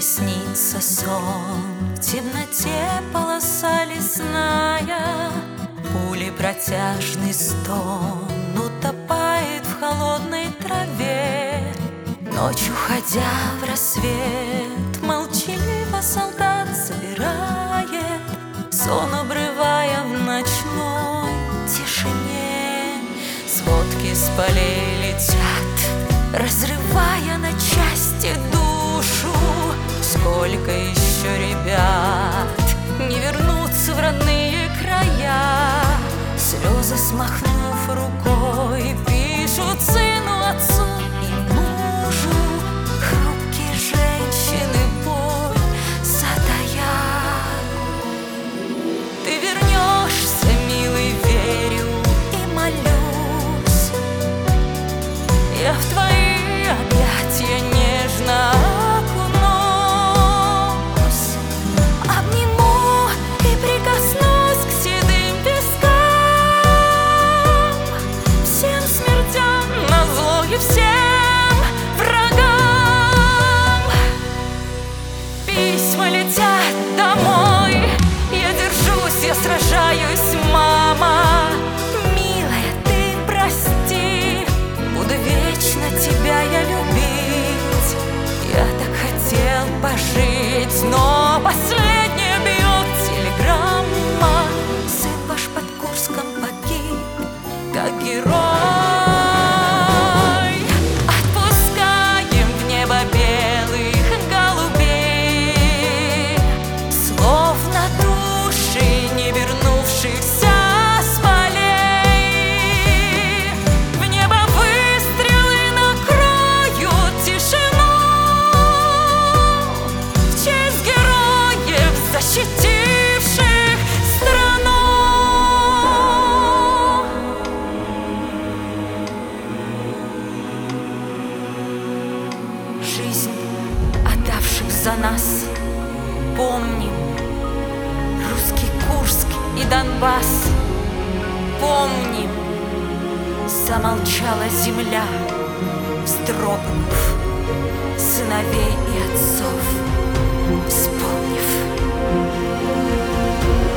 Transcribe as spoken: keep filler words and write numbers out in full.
снится сон, в темноте полоса лесная, пули протяжный стон утопает в холодной траве. Ночь, уходя в рассвет, молчаливо солдат собирает сон, обрывая в ночной тишине. Сводки с полей летят, разрывая на части душу. Сколько еще ребят не вернутся в родные края, слезы смахнув рукой, пишут сыну, отцу и мужу. Хрупкие женщины боль затая. Ты вернешься, милый, верю и молюсь. Я в твои объятия нежно окунусь, обниму и прикоснусь к седым вискам, всем смертям назло и всем врагам. Письма летят домой, я держусь, я сражаюсь, мама. Милая, ты прости, буду вечно тебя я любить. Я так хотел пожить, но последняя бьет телеграмма. Сын ваш под Курском погиб, как герой. Отпускаем в небо белых голубей, словно души не вернувшихся с полей. В небо выстрелы накроют тишину, в честь героев, защитивших страну. Жизнь отдавших за нас помним, русский Курск и Донбасс помним. Замолчала земля, вздрогнув, сыновей и отцов вспомнив.